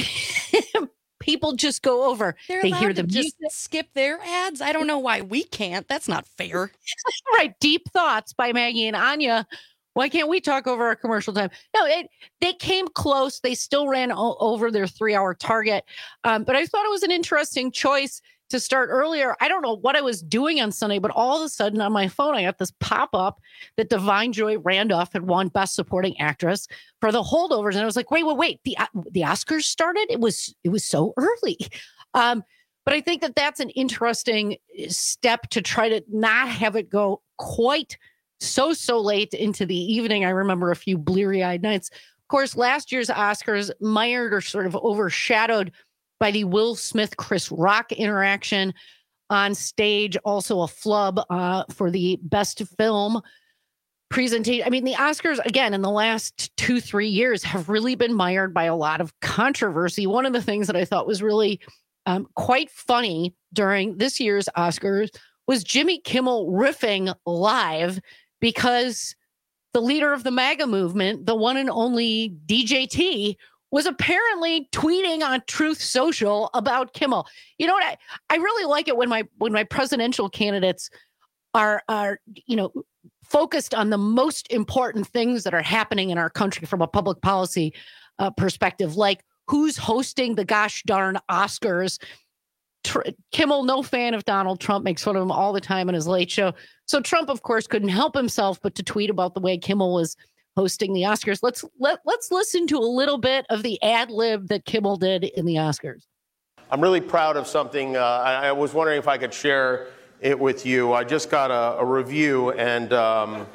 people just go over. They're they allowed hear to the just music. skip their ads. I don't know why we can't. That's not fair. Right. Deep Thoughts by Maggie and Anya. Why can't we talk over our commercial time? No, it, they came close. They still ran o- over their three-hour target. Um, but I thought it was an interesting choice to start earlier. I don't know what I was doing on Sunday, but all of a sudden on my phone, I got this pop-up that Divine Joy Randolph had won Best Supporting Actress for The Holdovers. And I was like, wait, wait, wait, the, the Oscars started? It was, it was so early. Um, but I think that that's an interesting step to try to not have it go quite so, so late into the evening. I remember a few bleary-eyed nights. Of course, last year's Oscars mired or sort of overshadowed by the Will Smith, Chris Rock interaction on stage, also a flub uh, for the best film presentation. I mean, the Oscars, again, in the last two, three years have really been mired by a lot of controversy. One of the things that I thought was really um, quite funny during this year's Oscars was Jimmy Kimmel riffing live because the leader of the MAGA movement, the one and only D J T, was apparently tweeting on Truth Social about Kimmel. You know what? I, I really like it when my when my presidential candidates are are you know focused on the most important things that are happening in our country from a public policy uh, perspective, like who's hosting the gosh darn Oscars. Tr- Kimmel, no fan of Donald Trump, makes fun of him all the time in his late show. So Trump, of course, couldn't help himself but to tweet about the way Kimmel was hosting the Oscars. Let's let let's listen to a little bit of the ad lib that Kimmel did in the Oscars. I'm really proud of something. Uh, I, I was wondering if I could share it with you. I just got a, a review, and um,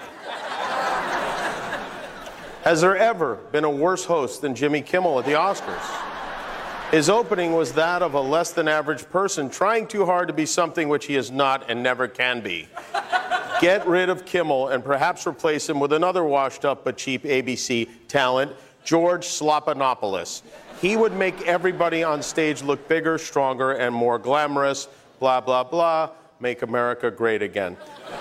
has there ever been a worse host than Jimmy Kimmel at the Oscars? His opening was that of a less than average person trying too hard to be something which he is not and never can be. Get rid of Kimmel and perhaps replace him with another washed up but cheap A B C talent, George Slopanopoulos. He would make everybody on stage look bigger, stronger, and more glamorous. Blah, blah, blah. Make America great again.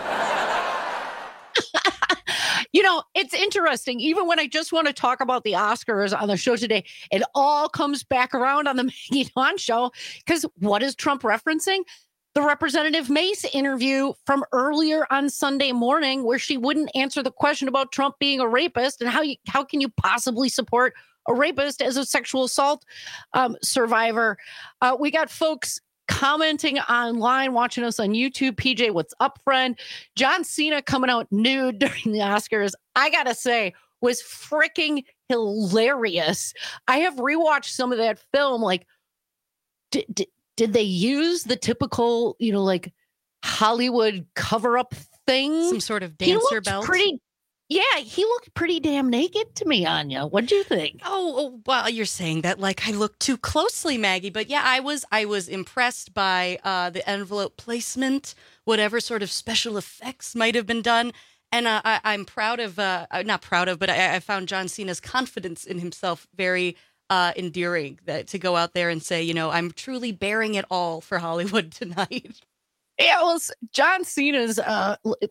You know, it's interesting. Even when I just want to talk about the Oscars on the show today, it all comes back around on the Maggie Dawn show. Because what is Trump referencing? The Representative Mace interview from earlier on Sunday morning, where she wouldn't answer the question about Trump being a rapist and how you how can you possibly support a rapist as a sexual assault um, survivor. Uh, we got folks commenting online, watching us on YouTube. P J, what's up, friend? John Cena coming out nude during the Oscars, I gotta say, was freaking hilarious. I have rewatched some of that film. Like, did, did, did they use the typical, you know, like Hollywood cover-up thing? Some sort of dancer belt? Pretty. Yeah, he looked pretty damn naked to me, Anya. What'd you think? Oh, oh, well, you're saying that like I look too closely, Maggie. But yeah, I was I was impressed by uh, the envelope placement, whatever sort of special effects might have been done. And uh, I, I'm proud of, uh, not proud of, but I, I found John Cena's confidence in himself very uh, endearing, that to go out there and say, you know, I'm truly bearing it all for Hollywood tonight. Yeah, well, John Cena's, uh,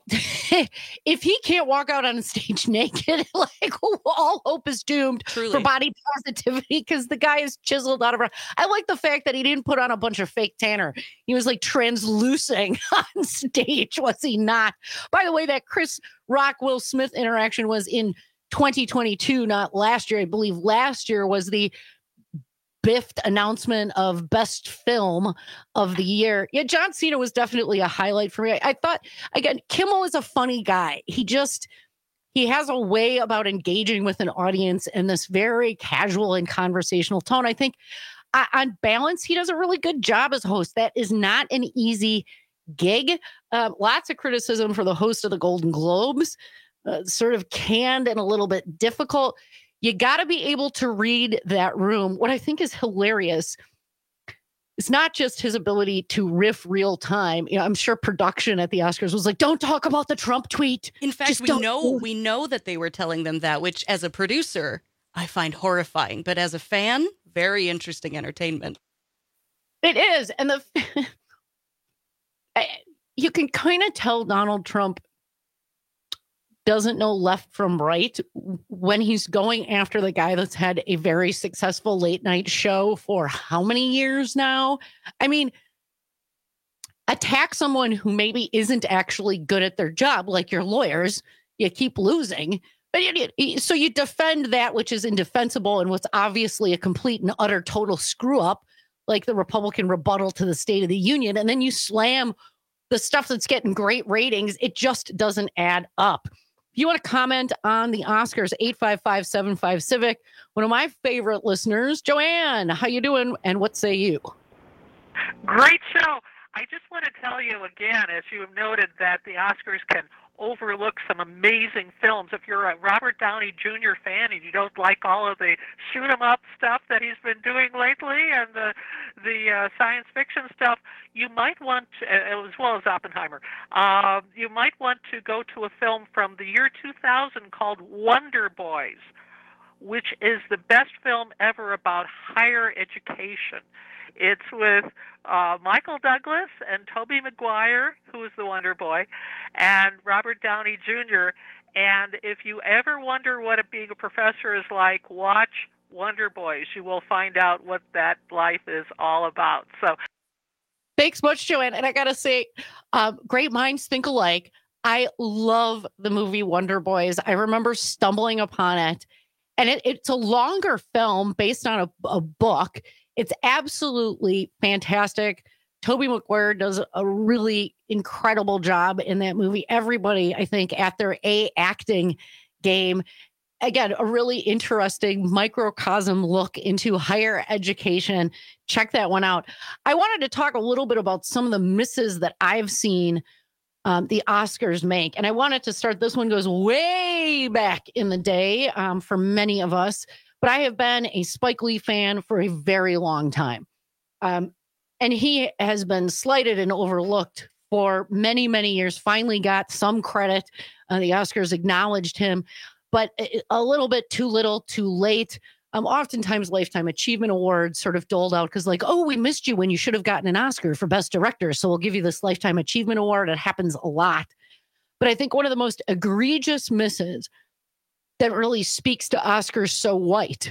if he can't walk out on stage naked, like all hope is doomed Truly. for body positivity, because the guy is chiseled out of her. I like the fact that he didn't put on a bunch of fake tanner. He was like translucing on stage, was he not? By the way, that Chris Rock, Will Smith interaction was in twenty twenty-two, not last year. I believe last year was the biffed announcement of best film of the year. Yeah, John Cena was definitely a highlight for me. I, I thought, again, Kimmel is a funny guy. He just, he has a way about engaging with an audience in this very casual and conversational tone. I think uh, on balance, he does a really good job as a host. That is not an easy gig. Uh, lots of criticism for the host of the Golden Globes, uh, sort of canned and a little bit difficult. You got to be able to read that room. What I think is hilarious is not just his ability to riff real time. You know, I'm sure production at the Oscars was like, "Don't talk about the Trump tweet." In fact, Just we don't- know we know that they were telling them that, which as a producer, I find horrifying. But as a fan, very interesting entertainment. It is, and the I- you can kind of tell Donald Trump doesn't know left from right when he's going after the guy that's had a very successful late night show for how many years now? I mean, attack someone who maybe isn't actually good at their job, like your lawyers, you keep losing. But it, it, so you defend that which is indefensible and what's obviously a complete and utter total screw up, like the Republican rebuttal to the State of the Union, and then you slam the stuff that's getting great ratings. It just doesn't add up. If you want to comment on the Oscars, eight five five, seven five, Civic. One of my favorite listeners, Joanne, how you doing? And what say you? Great show. I just want to tell you again, as you have noted, that the Oscars can overlook some amazing films. If you're a Robert Downey Junior fan and you don't like all of the shoot 'em up stuff that he's been doing lately and the the uh, science fiction stuff, you might want to, as well as Oppenheimer, uh, you might want to go to a film from the year two thousand called Wonder Boys, which is the best film ever about higher education. It's with uh, Michael Douglas and Tobey Maguire, who is the Wonder Boy, and Robert Downey Junior And if you ever wonder what a, being a professor is like, watch Wonder Boys. You will find out what that life is all about. So, thanks much, Joanne. And I got to say, um, great minds think alike. I love the movie Wonder Boys. I remember stumbling upon it, and it, it's a longer film based on a, a book. It's absolutely fantastic. Tobey Maguire does a really incredible job in that movie. Everybody, I think, at their A acting game. Again, a really interesting microcosm look into higher education. Check that one out. I wanted to talk a little bit about some of the misses that I've seen um, the Oscars make. And I wanted to start, this one goes way back in the day um, for many of us. But I have been a Spike Lee fan for a very long time. Um, and he has been slighted and overlooked for many, many years. Finally got some credit. Uh, the Oscars acknowledged him, but a little bit too little, too late. Um, oftentimes Lifetime Achievement Awards sort of doled out because like, oh, we missed you when you should have gotten an Oscar for Best Director. So we'll give you this Lifetime Achievement Award. It happens a lot. But I think one of the most egregious misses that really speaks to Oscars so white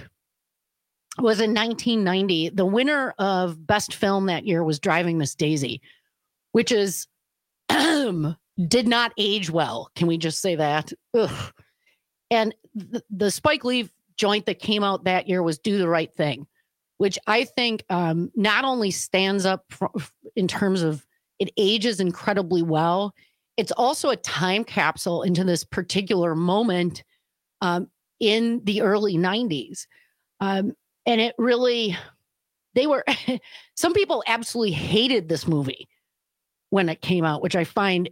was in nineteen ninety. The winner of Best Film that year was Driving Miss Daisy, which is did not age well. Can we just say that? Ugh. And the, the Spike Lee joint that came out that year was Do the Right Thing, which I think um, not only stands up for, in terms of it ages incredibly well, it's also a time capsule into this particular moment Um, in the early nineties. Um, and it really, they were, some people absolutely hated this movie when it came out, which I find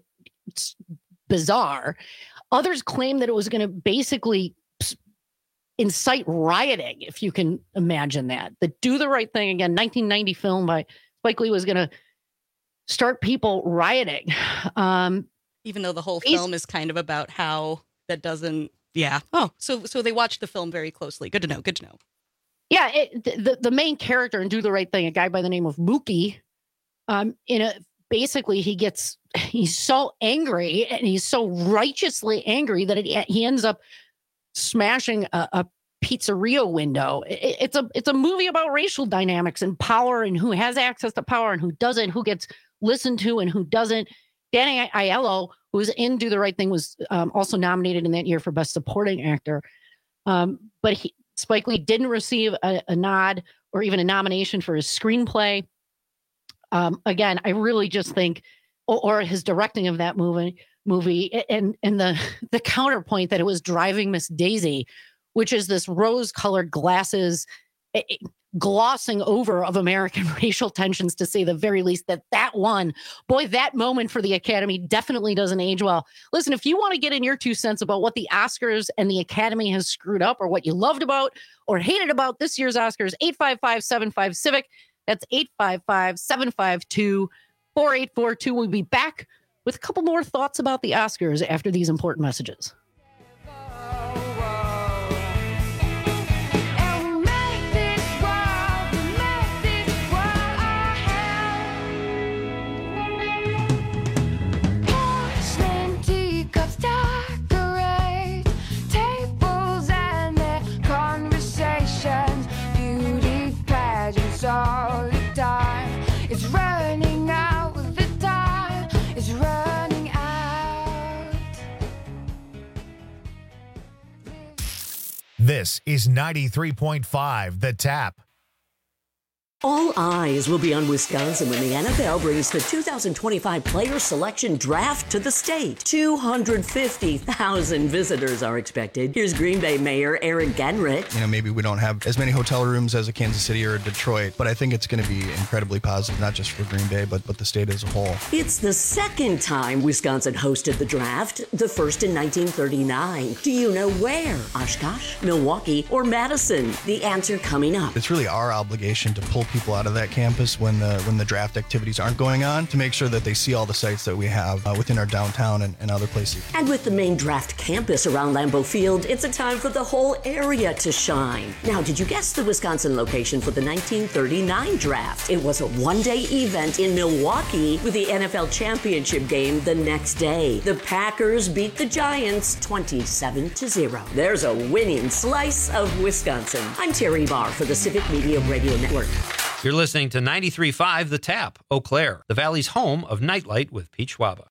bizarre. Others claim that it was going to basically incite rioting, if you can imagine that. The Do the Right Thing, again, nineteen ninety film by Spike Lee, was going to start people rioting. Um, Even though the whole film is kind of about how that doesn't, yeah. Oh, so so they watched the film very closely. Good to know. Good to know. Yeah, it, the the main character in Do the Right Thing, a guy by the name of Mookie, um, in a basically he gets he's so angry and he's so righteously angry that it, he ends up smashing a, a pizzeria window. It, it's a it's a movie about racial dynamics and power and who has access to power and who doesn't, who gets listened to and who doesn't. Danny Aiello, who was in Do the Right Thing, was um, also nominated in that year for Best Supporting Actor. Um, but he, Spike Lee didn't receive a, a nod or even a nomination for his screenplay. Um, again, I really just think, or, or his directing of that movie, movie, and and the the counterpoint that it was Driving Miss Daisy, which is this rose-colored glasses, it, it, glossing over of American racial tensions, to say the very least. That that one, boy, that moment for the Academy definitely doesn't age well. Listen, if you want to get in your two cents about what the Oscars and the Academy has screwed up, or what you loved about or hated about this year's Oscars, eight five five, seven five, Civic. That's eight five five, seven five two, four eight four two. We'll be back with a couple more thoughts about the Oscars after these important messages. All the time, it's running out. The time is running out. This is ninety-three point five The Tap. All eyes will be on Wisconsin when the N F L brings the two thousand twenty-five Player Selection Draft to the state. two hundred fifty thousand visitors are expected. Here's Green Bay Mayor Eric Genrich. You know, maybe we don't have as many hotel rooms as a Kansas City or a Detroit, but I think it's going to be incredibly positive, not just for Green Bay, but, but the state as a whole. It's the second time Wisconsin hosted the draft, the first in nineteen thirty-nine. Do you know where? Oshkosh, Milwaukee, or Madison? The answer coming up. It's really our obligation to pull people out of that campus when the when the draft activities aren't going on, to make sure that they see all the sites that we have uh, within our downtown and, and other places. And with the main draft campus around Lambeau Field, it's a time for the whole area to shine. Now, did you guess the Wisconsin location for the nineteen thirty-nine draft? It was a one-day event in Milwaukee with the N F L championship game the next day. The Packers beat the Giants twenty-seven to zero. There's a winning slice of Wisconsin. I'm Terry Barr for the Civic Media Radio Network. You're listening to ninety-three point five The Tap, Eau Claire, the Valley's home of Nightlight with Pete Schwaba.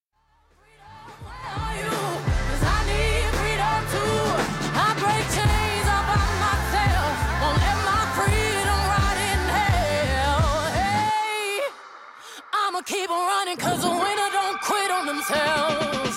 Keep on running because the winner don't quit on themselves.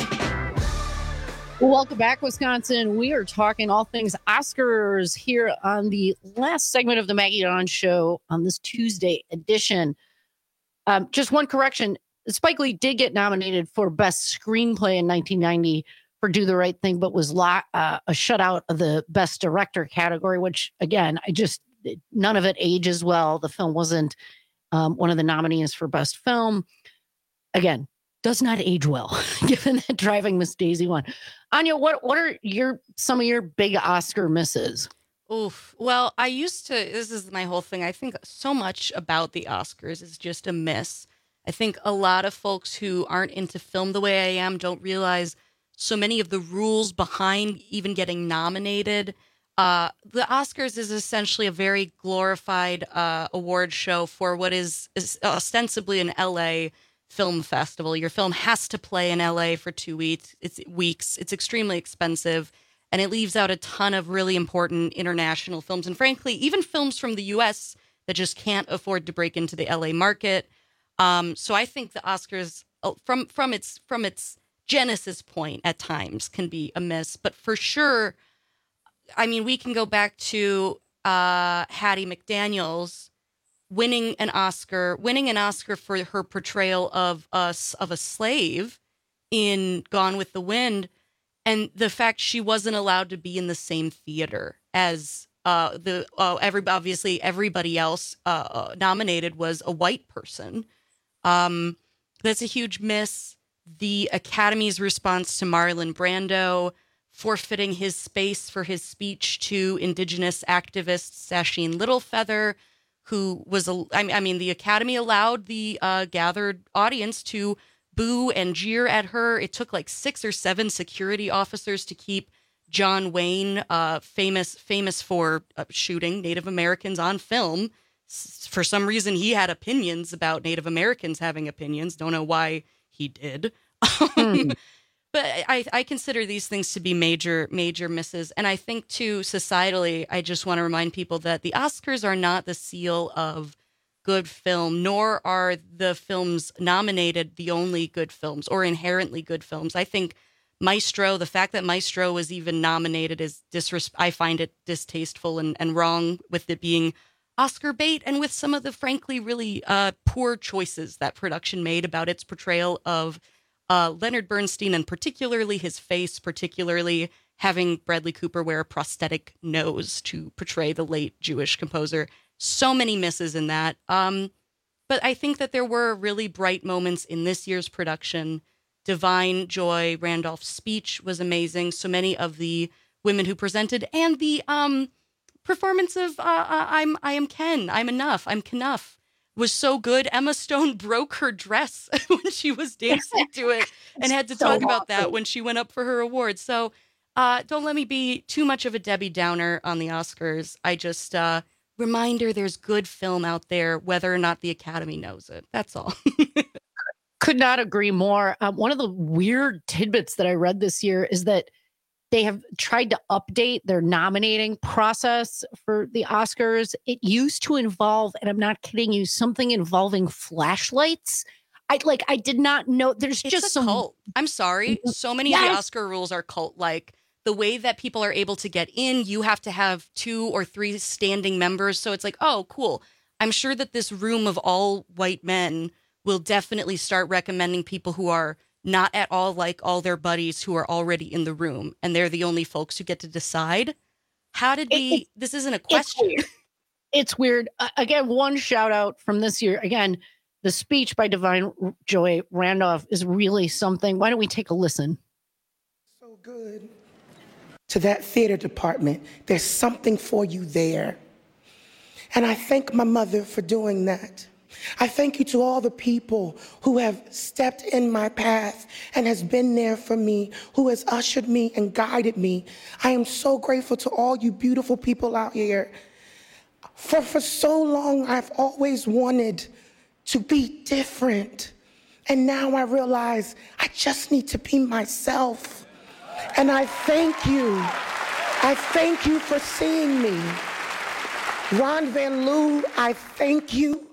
Welcome back, Wisconsin. We are talking all things Oscars here on the last segment of the Maggie Dawn Show on this Tuesday edition. Um, just one correction. Spike Lee did get nominated for Best Screenplay in nineteen ninety for Do the Right Thing, but was lo- uh, a shutout of the Best Director category, which, again, I just, none of it ages well. The film wasn't Um, one of the nominees for Best Film. Again, does not age well, given that Driving Miss Daisy won. Anya, what what are your some of your big Oscar misses? Oof. Well, I used to, this is my whole thing. I think so much about the Oscars is just a miss. I think a lot of folks who aren't into film the way I am don't realize so many of the rules behind even getting nominated. Uh, the Oscars is essentially a very glorified uh, award show for what is, is ostensibly an L A film festival. Your film has to play in L A for two weeks. It's weeks. It's extremely expensive, and it leaves out a ton of really important international films, and frankly, even films from the U S that just can't afford to break into the L A market. Um, so I think the Oscars, from from its from its genesis point, at times can be a miss, but for sure. I mean, we can go back to uh, Hattie McDaniels winning an Oscar, winning an Oscar for her portrayal of us of a slave in Gone with the Wind, and the fact she wasn't allowed to be in the same theater as uh, the uh, every obviously everybody else uh, nominated was a white person. Um, that's a huge miss. The Academy's response to Marlon Brando forfeiting his space for his speech to Indigenous activist Sasheen Littlefeather, who was, a, I mean, the Academy allowed the uh, gathered audience to boo and jeer at her. It took like six or seven security officers to keep John Wayne, uh, famous famous for uh, shooting Native Americans on film. S- for some reason, he had opinions about Native Americans having opinions. Don't know why he did. Hmm. But I, I consider these things to be major, major misses. And I think, too, societally, I just want to remind people that the Oscars are not the seal of good film, nor are the films nominated the only good films or inherently good films. I think Maestro, the fact that Maestro was even nominated is disres- I find it distasteful and, and wrong, with it being Oscar bait and with some of the, frankly, really uh, poor choices that production made about its portrayal of Uh, Leonard Bernstein, and particularly his face, particularly having Bradley Cooper wear a prosthetic nose to portray the late Jewish composer. So many misses in that. Um, but I think that there were really bright moments in this year's production. Divine Joy Randolph's speech was amazing. So many of the women who presented, and the um, performance of uh, uh, I'm I am Ken, I'm enough, I'm Knuff, was so good. Emma Stone broke her dress when she was dancing to it and had to So talk about that awesome. when she went up for her award. So uh, don't let me be too much of a Debbie Downer on the Oscars. I just, uh, reminder, there's good film out there, whether or not the Academy knows it. That's all. Could not agree more. Um, one of the weird tidbits that I read this year is that they have tried to update their nominating process for the Oscars. It used to involve, and I'm not kidding you, something involving flashlights. I like, I did not know. There's It's just a some cult. I'm sorry. So many of the Yes. Oscar rules are cult-like. The way that people are able to get in, you have to have two or three standing members. So it's like, oh, cool. I'm sure that this room of all white men will definitely start recommending people who are not at all like all their buddies who are already in the room. And they're the only folks who get to decide. How did we, It- this isn't a It's question. weird. It's weird. Uh, again, one shout out from this year. Again, the speech by Divine Joy Randolph is really something. Why don't we take a listen? So good. To that theater department, there's something for you there. And I thank my mother for doing that. I thank you to all the people who have stepped in my path and has been there for me, who has ushered me and guided me. I am so grateful to all you beautiful people out here. For, for so long, I've always wanted to be different. And now I realize I just need to be myself. And I thank you. I thank you for seeing me. Ron Van Loo, I thank you.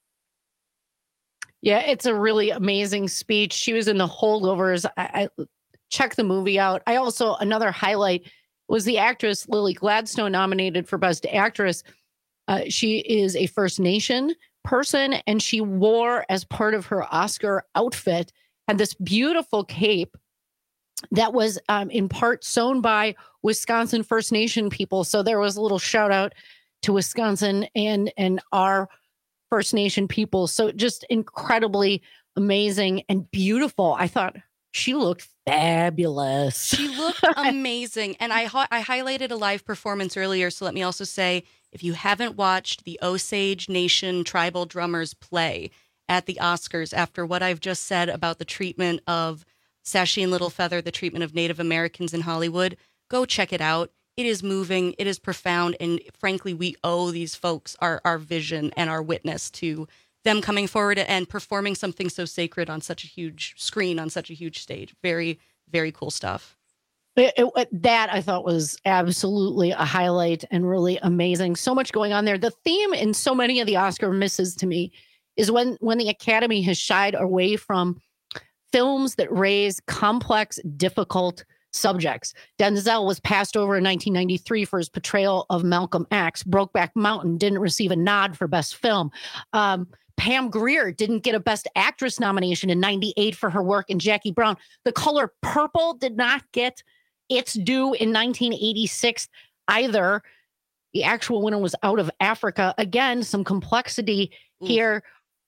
Yeah, it's a really amazing speech. She was in The Holdovers. I, I check the movie out. I also, another highlight was the actress Lily Gladstone, nominated for Best Actress. Uh, she is a First Nation person, and she wore, as part of her Oscar outfit, had this beautiful cape that was um, in part sewn by Wisconsin First Nation people. So there was a little shout out to Wisconsin and and our First Nation people. So just incredibly amazing and beautiful. I thought she looked fabulous. She looked amazing. And I hi- I highlighted a live performance earlier. So let me also say, if you haven't watched the Osage Nation tribal drummers play at the Oscars, after what I've just said about the treatment of Sasheen Little Feather, the treatment of Native Americans in Hollywood, go check it out. It is moving. It is profound. And frankly, we owe these folks our, our vision and our witness to them coming forward and performing something so sacred on such a huge screen, on such a huge stage. Very, very cool stuff. It, it, that I thought was absolutely a highlight and really amazing. So much going on there. The theme in so many of the Oscar misses to me is when, when the Academy has shied away from films that raise complex, difficult subjects. Denzel was passed over in nineteen ninety-three for his portrayal of Malcolm X. Brokeback Mountain didn't receive a nod for Best Film. Um, Pam Grier didn't get a Best Actress nomination in ninety-eight for her work in Jackie Brown. The Color Purple did not get its due in nineteen eighty-six either. The actual winner was Out of Africa. Again, some complexity Ooh. here.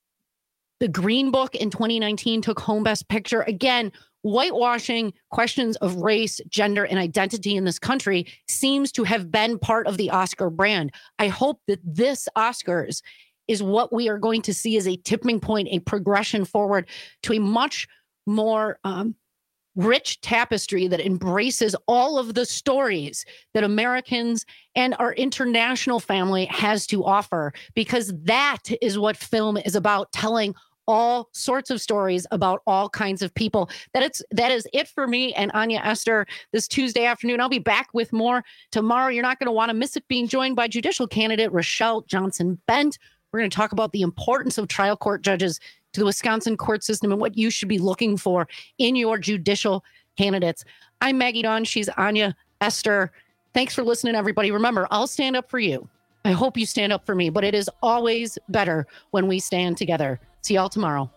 The Green Book in twenty nineteen took home Best Picture. Again, whitewashing questions of race, gender, and identity in this country seems to have been part of the Oscar brand. I hope that this Oscars is what we are going to see as a tipping point, a progression forward to a much more um, rich tapestry that embraces all of the stories that Americans and our international family has to offer, because that is what film is about, telling all sorts of stories about all kinds of people. That it's that is it for me and Anya Esther this Tuesday afternoon. I'll be back with more tomorrow. You're not going to want to miss it, being joined by judicial candidate Rochelle Johnson-Bent. We're going to talk about the importance of trial court judges to the Wisconsin court system and what you should be looking for in your judicial candidates. I'm Maggie Dawn. She's Anya Esther. Thanks for listening, everybody. Remember, I'll stand up for you. I hope you stand up for me, but it is always better when we stand together. See y'all tomorrow.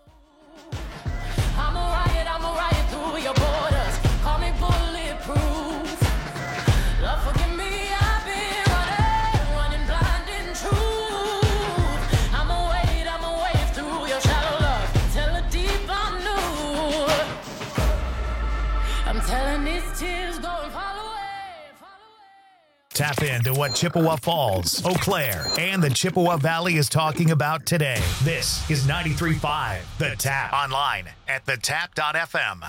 I'm a riot, I'm a riot through your borders. Call me bulletproof. Lord, forgive me, I've been running, running blind in truth. I'm a wade, I'm a wave through your shallow love. Tell the deep I'm new. I'm telling these tears going far away. Tap into what Chippewa Falls, Eau Claire, and the Chippewa Valley is talking about today. This is ninety-three point five The Tap. Online at the tap dot f m.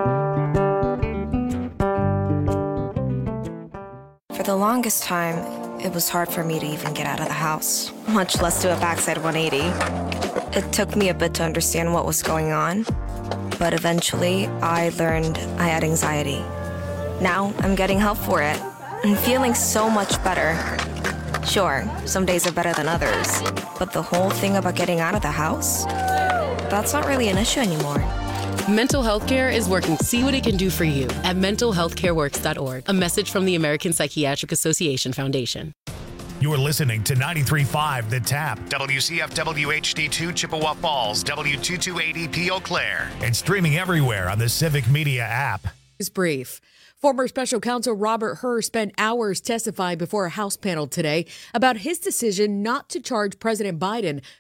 For the longest time, it was hard for me to even get out of the house, much less do a backside one eighty. It took me a bit to understand what was going on, but eventually I learned I had anxiety. Now I'm getting help for it and feeling so much better. Sure, some days are better than others, but the whole thing about getting out of the house, that's not really an issue anymore. Mental health care is working. See what it can do for you at mental health care works dot org. A message from the American Psychiatric Association Foundation. You're listening to ninety-three point five The Tap, W C F W H D two Chippewa Falls, W two two eight E P Eau Claire, and streaming everywhere on the Civic Media app. Is brief. Former Special Counsel Robert Hur spent hours testifying before a House panel today about his decision not to charge President Biden